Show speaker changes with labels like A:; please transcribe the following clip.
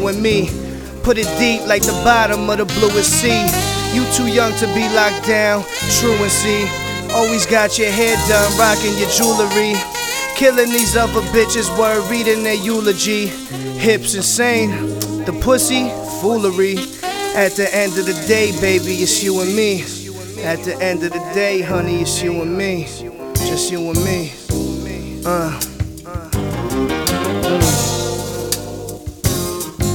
A: you and me. Put it deep like the bottom of the bluest sea. You too young to be locked down, truancy. Always got your hair done, rocking your jewelry. Killing these other bitches, word reading their eulogy. Hips insane, the pussy, foolery. At the end of the day, baby, it's you and me. At the end of the day, honey, it's you and me. Just you and me.